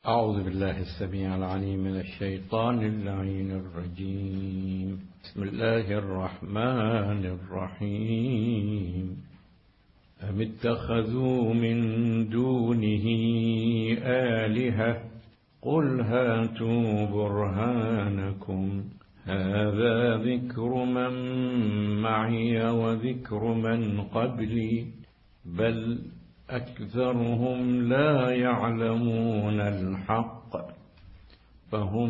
أعوذ بالله السميع العليم من الشيطان اللعين الرجيم. بسم الله الرحمن الرحيم. أم اتخذوا من دونه آلهة قل هاتوا برهانكم هذا ذكر من معي وذكر من قبلي بل أكثرهم لا يعلمون الحق فهم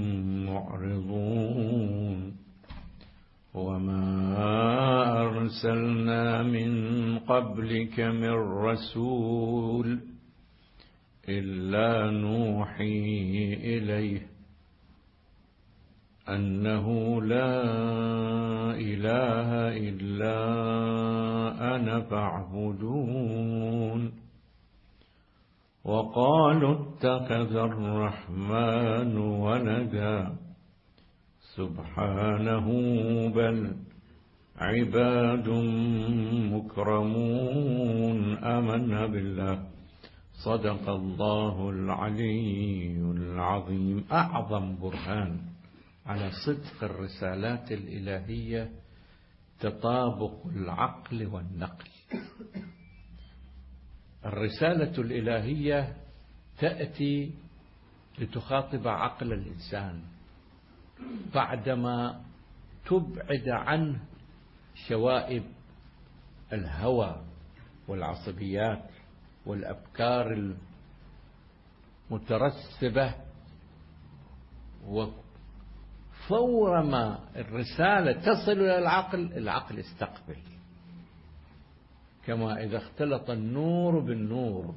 معرضون. وما أرسلنا من قبلك من رسول إلا نوحي إليه أنه لا إله إلا أنا فاعبدون. وقالوا اتخذ الرحمن ولدا سبحانه بل عباد مكرمون. آمنا بالله. صدق الله العلي العظيم. أعظم برهان على صدق الرسالات الإلهية تطابق العقل والنقل. الرسالة الإلهية تأتي لتخاطب عقل الإنسان بعدما تبعد عنه شوائب الهوى والعصبيات والأفكار المترسبة. وفورما الرسالة تصل إلى العقل يستقبل، كما إذا اختلط النور بالنور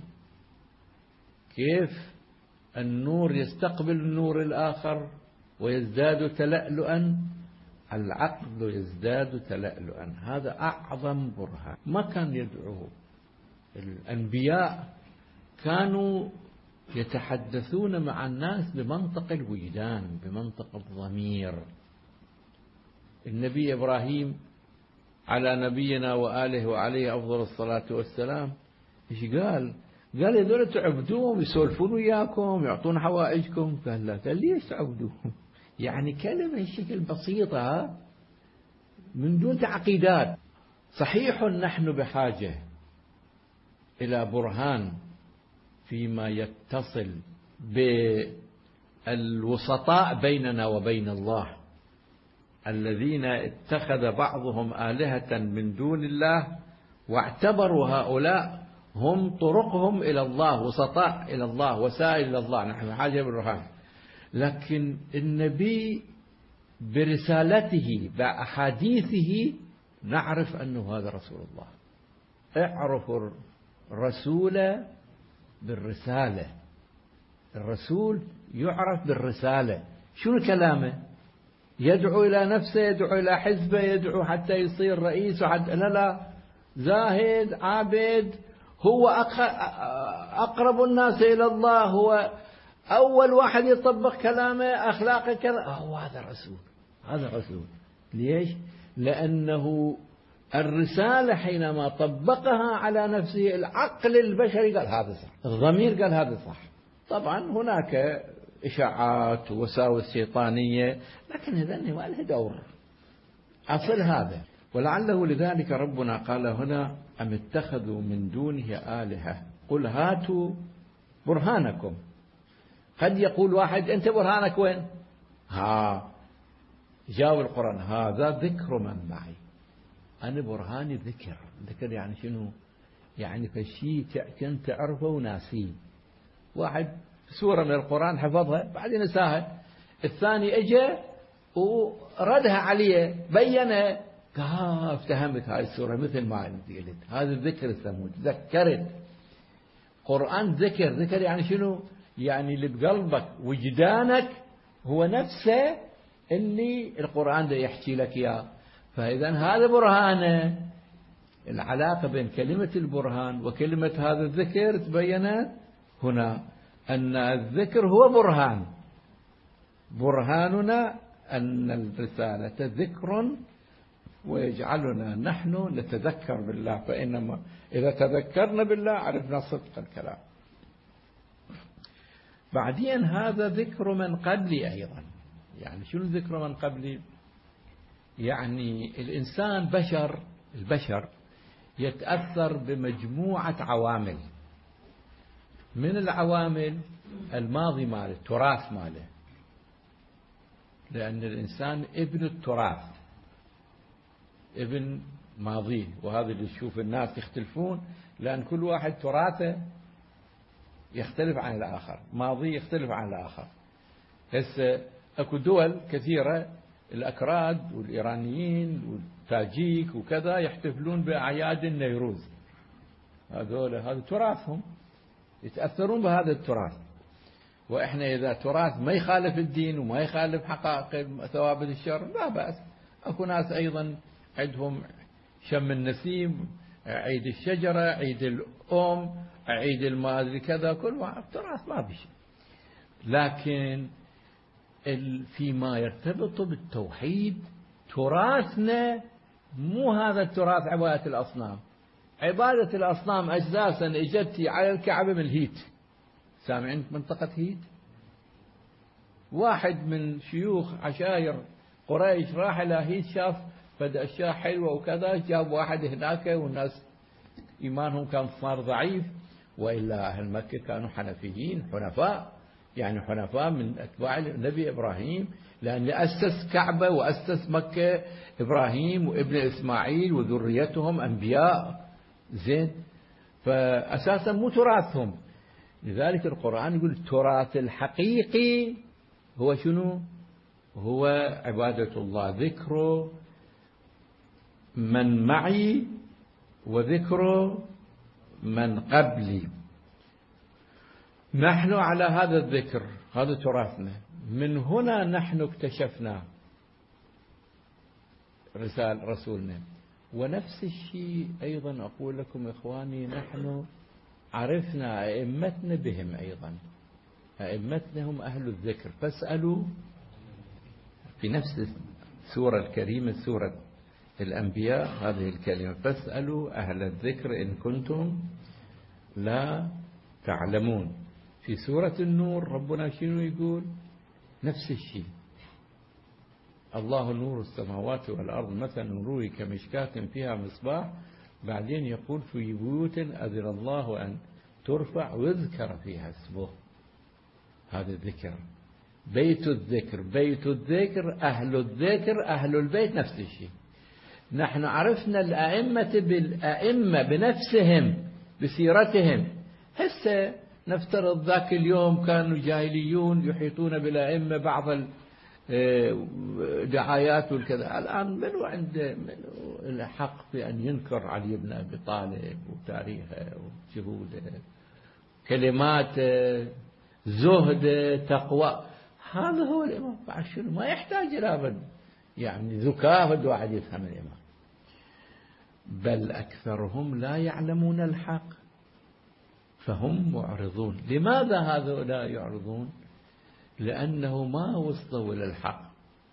كيف النور يستقبل النور الآخر ويزداد تلألؤا، العقل يزداد تلألؤا. هذا أعظم برهان. ما كان يدعو الأنبياء، كانوا يتحدثون مع الناس بمنطق الوجدان، بمنطق الضمير. النبي إبراهيم على نبينا وآله وعليه أفضل الصلاة والسلام إيش قال؟ قال هذول تعبدوهم يسولفون وياكم يعطون حوائجكم. قال لا. قال ليش تعبدوهم؟ يعني كلمة شكل بسيطة من دون تعقيدات. صحيح نحن بحاجة إلى برهان فيما يتصل بالوسطاء بيننا وبين الله، الذين اتخذ بعضهم آلهة من دون الله واعتبروا هؤلاء هم طرقهم إلى الله، وسطاء إلى الله، وسائل إلى الله. نحن حاجة بالرهان. لكن النبي برسالته بأحاديثه نعرف أنه هذا رسول الله. اعرفوا الرسول بالرسالة. الرسول يعرف بالرسالة. شنو كلامه؟ يدعو إلى نفسه، يدعو إلى حزبه، يدعو حتى يصير رئيس لا، زاهد عابد، هو أقرب الناس إلى الله، هو أول واحد يطبق كلامه، أخلاقه كذا. هذا رسول. هذا رسول. ليش؟ لأنه الرسالة حينما طبقها على نفسه العقل البشري قال هذا صح، الضمير قال هذا صح. طبعا هناك إشاعات ووساوس شيطانية، لكن هذا ما له دور. أصل هذا. ولعله لذلك ربنا قال هنا أم اتخذوا من دونه آلهة قل هاتوا برهانكم. قد يقول واحد أنت برهانك وين؟ جاء القرآن هذا ذكر من معي. أنا برهاني ذكر. ذكر يعني شنو؟ يعني فشي كنت تعرفه وناسيه. واحد سورة من القرآن حفظها بعدين نساها، الثاني اجى وردها عليه بينها، افتهمت هاي السورة مثل ما انت قلت. هذا الذكر يسموه، تذكرت. قرآن ذكر يعني شنو؟ يعني اللي بقلبك وجدانك هو نفسه اللي القرآن ده يحكي لك اياه. فإذا هذا برهانه. العلاقة بين كلمة البرهان وكلمة هذا الذكر تبينت هنا، أن الذكر هو برهان. برهاننا أن الرسالة ذكر ويجعلنا نحن نتذكر بالله. فإنما إذا تذكرنا بالله عرفنا صدق الكلام. بعدين هذا ذكر من قبلي أيضا. يعني شنو ذكر من قبلي؟ يعني الإنسان البشر يتأثر بمجموعة عوامل. من العوامل الماضي ماله، التراث ماله، لأن الإنسان ابن التراث، ابن ماضيه. وهذا اللي تشوف الناس يختلفون، لأن كل واحد تراثه يختلف عن الآخر، ماضيه يختلف عن الآخر. هسه أكو دول كثيرة، الأكراد والإيرانيين والتاجيك وكذا يحتفلون بأعياد النيروز، هذا تراثهم، يتأثرون بهذا التراث. وإحنا إذا تراث ما يخالف الدين وما يخالف حقائق ثوابت الشر لا بأس. أكو ناس أيضا عندهم شم النسيم، عيد الشجرة، عيد الأم، عيد المادري كذا، كل واحد تراث ما بشيء. لكن فيما يرتبط بالتوحيد تراثنا مو هذا التراث عبادة الأصنام. عبادة الأصنام أساسا اجت على الكعبة من الهيت. سامعين منطقة هيت؟ واحد من شيوخ عشائر قريش راح إلى هيت، شاف بدأ أشياء حلوة وكذا، جاب واحد هناك، والناس إيمانهم كان صار ضعيف، وإلا أهل مكة كانوا حنفيين حنفاء، يعني حنفاء من أتباع النبي إبراهيم، لأن أسس كعبة وأسس مكة إبراهيم وابن إسماعيل وذريتهم أنبياء زين، فأساسا مو تراثهم. لذلك القرآن يقول التراث الحقيقي هو شنو؟ هو عبادة الله، ذكر من معي وذكر من قبلي. نحن على هذا الذكر، هذا تراثنا. من هنا نحن اكتشفنا رسولنا. ونفس الشيء أيضا أقول لكم إخواني، نحن عرفنا أئمتنا بهم أيضا. أئمتنا هم أهل الذكر، فاسألوا في نفس السورة الكريمة، سورة الأنبياء، هذه الكلمة فاسألوا أهل الذكر إن كنتم لا تعلمون. في سورة النور ربنا شنو يقول؟ نفس الشيء، الله نور السماوات والأرض مثل نوره كمشكاة فيها مصباح. بعدين يقول في بيوت أذن الله أن ترفع ويذكر فيها اسمه. هذا الذكر، بيت الذكر، بيت الذكر، أهل الذكر، أهل البيت، نفس الشيء. نحن عرفنا الأئمة بالأئمة بنفسهم بسيرتهم. هسه نفترض ذاك اليوم كانوا جاهليون يحيطون بالأئمة بعض الدعايات والكذا. الآن منو عنده الحق في أن ينكر علي بن أبي طالب وتاريخه وجهوده، كلماته، زهده، تقوى؟ هذا هو الإمام. بعد شنو؟ ما يحتاج إلى يعني ذكاء واحد يفهم الإمام. بل أكثرهم لا يعلمون الحق فهم معرضون. لماذا هؤلاء يعرضون؟ لأنه ما وصلوا إلى الحق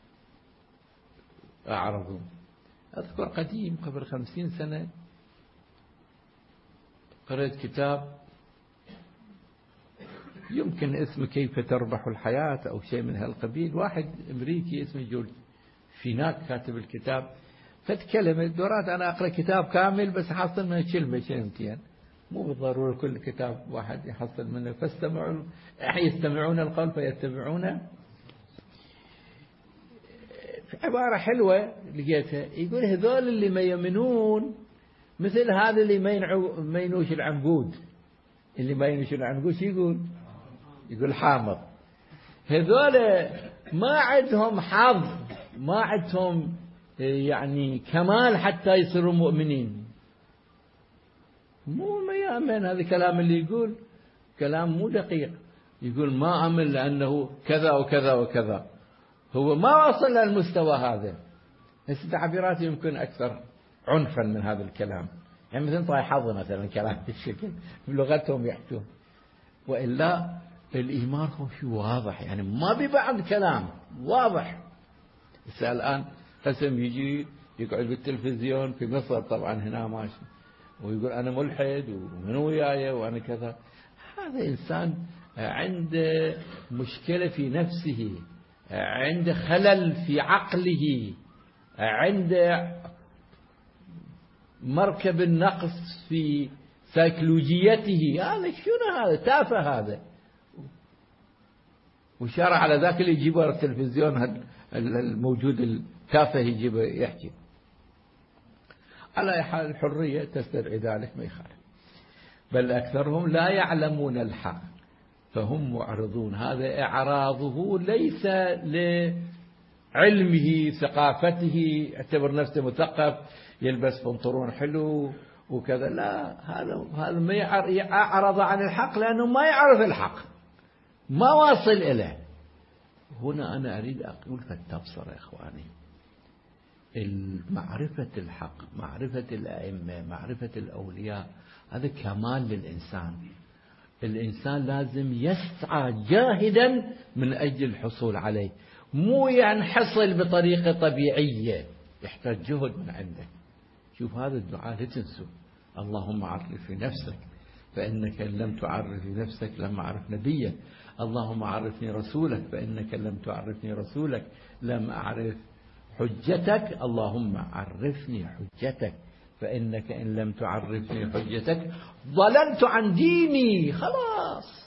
أعرضوا. أذكر قديم قبل 50 سنة قرأت كتاب يمكن اسمه كيف تربح الحياة أو شيء من هالقبيل. واحد أمريكي اسمه جورج فيناك كاتب الكتاب. فتكلم الدورات أنا أقرأ كتاب كامل بس حصل منه كلمة كلمتين، مو بالضرورة كل كتاب واحد يحصل منه. فاستمعوا، يستمعون القول فيتبعون. عبارة حلوة لقيتها، يقول هذول اللي ما يؤمنون مثل هذا اللي ما ينوش العنقود. اللي ما ينوش العنقود شو يقول؟ يقول حامض. هذول ما عندهم حظ، ما عندهم يعني كمال حتى يصيروا مؤمنين. مو ما يؤمن. هذا كلام اللي يقول كلام مو دقيق. يقول ما أمن لأنه كذا وكذا وكذا. هو ما وصل للمستوى هذا. هسه تعبيرات يمكن أكثر عنفا من هذا الكلام، يعني مثل طاي حظ مثلا كلام بالشكل بلغتهم يحكون. وإلا الإيمان هو شيء واضح، يعني ما ببعض كلام واضح. هسه الآن قسم يجي يقعد بالتلفزيون في مصر طبعا هنا ماشي ويقول أنا ملحد ومن وياي وأنا كذا. هذا إنسان عنده مشكلة في نفسه، عنده خلل في عقله، عنده مركب النقص في سيكولوجيته، هذا شنو هذا؟ تافه هذا. وشارع على ذاك اللي يجيبه على التلفزيون الموجود التافه يجيبه يحكي. على أي حال الحرية تستدعي ذلك، ما يخالف. بل أكثرهم لا يعلمون الحق فهم معرضون. هذا إعراضه ليس لعلمه ثقافته، اعتبر نفسه مثقف يلبس بنطلون حلو وكذا، لا، هذا ما يعرض عن الحق لأنه ما يعرف الحق، ما واصل إليه. هنا أنا أريد أقول فالتبصر يا إخواني، معرفة الحق، معرفة الأئمة، معرفة الأولياء، هذا كمال للإنسان. الإنسان لازم يسعى جاهدا من أجل الحصول عليه، مو ينحصل بطريقة طبيعية، يحتاج جهد من عندك. شوف هذا الدعاء لا تنسوا: اللهم عرف في نفسك فإنك إن لم تعرف نفسك لم أعرف نبيك، اللهم عرفني رسولك فإنك لم تعرفني رسولك لم أعرف حجتك، اللهم عرفني حجتك فإنك إن لم تعرفني حجتك ضللت عن ديني. خلاص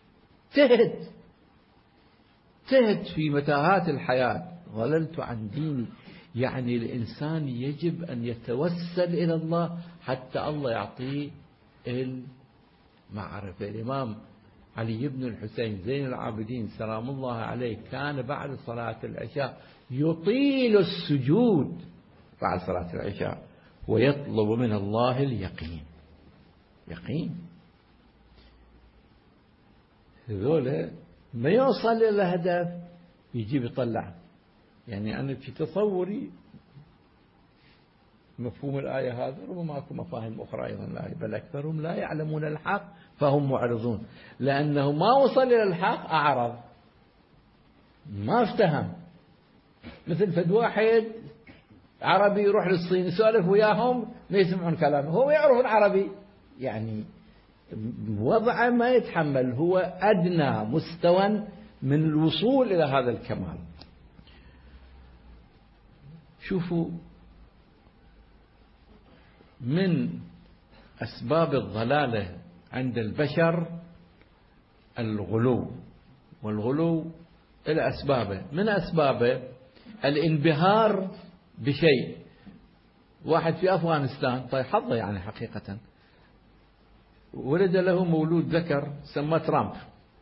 تهت في متاهات الحياة، ضللت عن ديني. يعني الإنسان يجب أن يتوسل إلى الله حتى الله يعطيه المعرفة. الإمام علي بن الحسين زين العابدين سلام الله عليه كان بعد صلاة العشاء يطيل السجود بعد صلاة العشاء ويطلب من الله اليقين. يقين هذول ما يوصل إلى الهدف يجيب يطلع. يعني أنا في تصوري مفهوم الآية هذا، ربما أكو مفاهيم أخرى أيضا الآية، بل أكثرهم لا يعلمون الحق فهم معرضون، لأنه ما وصل إلى الحق أعرض، ما افتهم. مثل فد واحد عربي يروح للصين يسولف وياهم ما يسمعون كلامه، هو يعرف العربي، يعني وضعه ما يتحمل، هو أدنى مستوى من الوصول إلى هذا الكمال. شوفوا، من أسباب الضلالة عند البشر الغلو، والغلو إلى أسبابه. من أسبابه الانبهار بشيء. واحد في أفغانستان، طيب حظه يعني حقيقة، ولد له مولود ذكر سماه ترامب.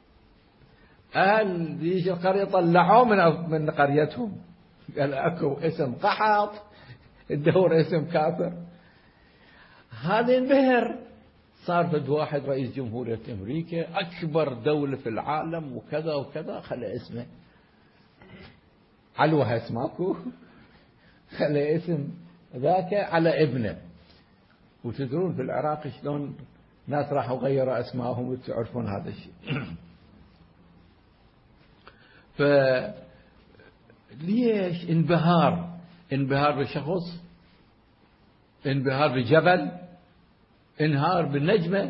أهل يجي القرية طلعوه من قريتهم، قال أكو اسم قحط، الدور اسم كافر. هذا ينبهر، صار فد واحد رئيس جمهورية أمريكا أكبر دولة في العالم وكذا وكذا، خلى اسمه علوها اسماكو، خلى اسم ذاك على ابنه. وتدرون في العراق شلون ناس راحوا غيروا اسمائهم، وتعرفون هذا الشيء. فليش انبهار بشخص، انبهار بجبل، انهار بالنجمة،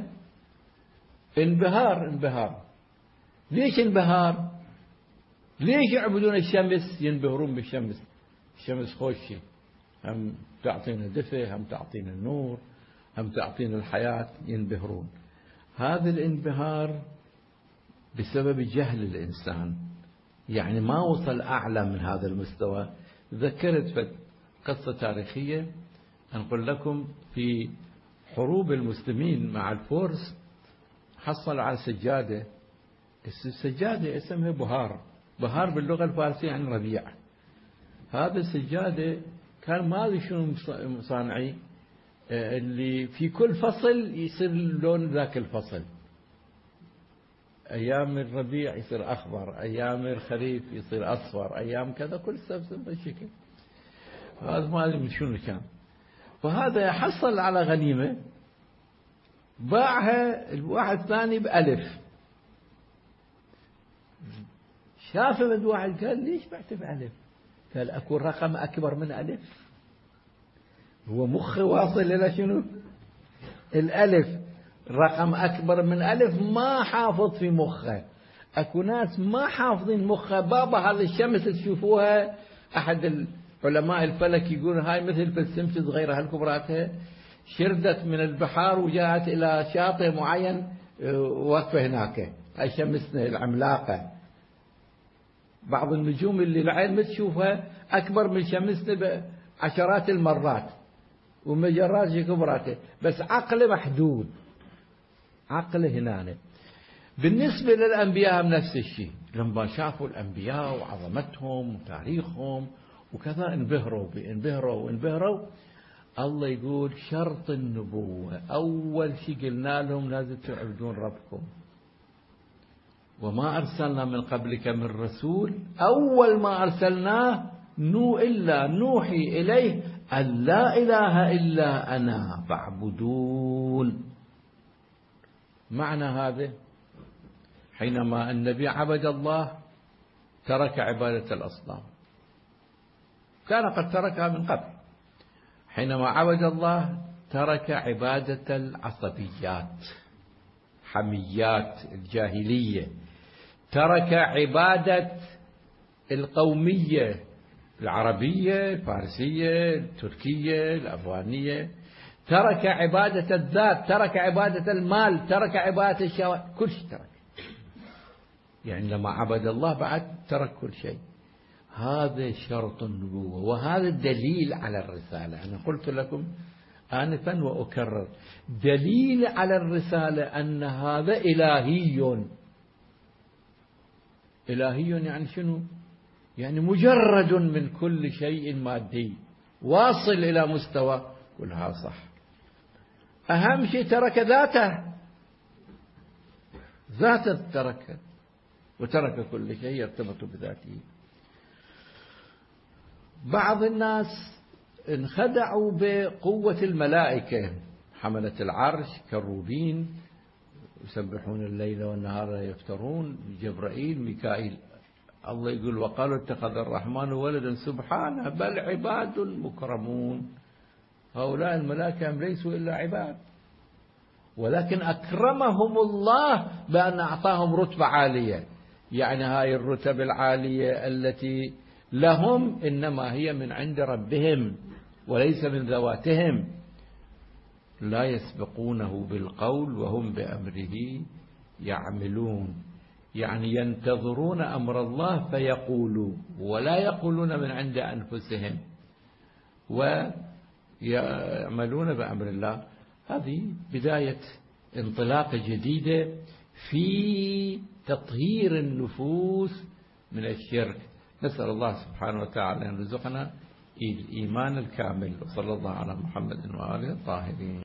انبهار. ليش انبهار؟ ليش يعبدون الشمس؟ ينبهرون بالشمس. الشمس خوشة، هم تعطينا دفء، هم تعطينا النور، هم تعطينا الحياة، ينبهرون. هذا الانبهار بسبب جهل الإنسان، يعني ما وصل أعلى من هذا المستوى. ذكرت في قصة تاريخية أنقل لكم. في حروب المسلمين مع الفرس حصل على سجادة. السجادة اسمها بهار باللغة الفارسية عن ربيع. هذا السجادة كان ما أدري شنو مصانعي، اللي في كل فصل يصير لون ذاك الفصل. أيام الربيع يصير أخضر، أيام الخريف يصير أصفر، أيام كذا، كل سبب بالشكل هذا. ما أدري من شنو كان. فهذا حصل على غنيمة، باعها الواحد ثاني بألف. شافه من واحد قال ليش بعت بألف؟ قال أكو رقم أكبر من ألف. هو مخه واصل إلى شنو؟ الألف. رقم أكبر من 1000 ما حافظ في مخه. أكو ناس ما حافظين مخه. بابا هذه الشمس تشوفوها، أحد علماء الفلك يقول هاي مثل فلسمة صغيرة هالكبراتها شردت من البحار وجاءت إلى شاطئ معين وقفة هناك. هاي شمسنا العملاقة. بعض النجوم اللي العين ما تشوفها أكبر من شمسنا بعشرات المرات ومجرات كبراته، بس عقله محدود. عقله هنا. بالنسبة للأنبياء نفس الشيء، لما شافوا الأنبياء وعظمتهم وتاريخهم وكذا انبهروا. الله يقول شرط النبوة أول شيء قلنا لهم لازم تعبدون ربكم، وما أرسلنا من قبلك من رسول. أول ما أرسلناه إلا نوحي إليه أن لا إله إلا أنا فاعبدون. معنى هذا حينما النبي عبد الله ترك عبادة الأصنام، كان قد تركها من قبل. حينما عبد الله ترك عبادة العصبيات، حميات الجاهلية، ترك عبادة القومية العربية الفارسية التركية الأفغانية، ترك عبادة الذات، ترك عبادة المال، ترك عبادة الشهوات، كل شيء ترك. يعني لما عبد الله بعد ترك كل شيء. هذا شرط النبوة، وهذا الدليل على الرسالة. أنا قلت لكم آنفا وأكرر، دليل على الرسالة أن هذا إلهي. إلهي يعني شنو؟ يعني مجرد من كل شيء مادي، واصل إلى مستوى كلها صح. أهم شيء ترك ذاته ترك، وترك كل شيء يرتبط بذاته. بعض الناس انخدعوا بقوة الملائكة، حملة العرش كروبين يسبحون الليل والنهار لا يفترون، جبرائيل ميكائيل. الله يقول وقالوا اتخذ الرحمن ولدا سبحانه بل عباد مكرمون. هؤلاء الملائكة ليسوا إلا عباد، ولكن أكرمهم الله بأن أعطاهم رتبة عالية. يعني هاي الرتب العالية التي لهم إنما هي من عند ربهم وليس من ذواتهم. لا يسبقونه بالقول وهم بأمره يعملون. يعني ينتظرون أمر الله فيقولوا، ولا يقولون من عند أنفسهم، ويعملون بأمر الله. هذه بداية انطلاقة جديدة في تطهير النفوس من الشرك. نسأل الله سبحانه وتعالى أن يرزقنا الإيمان الكامل. وصلى الله على محمد وآله الطاهرين.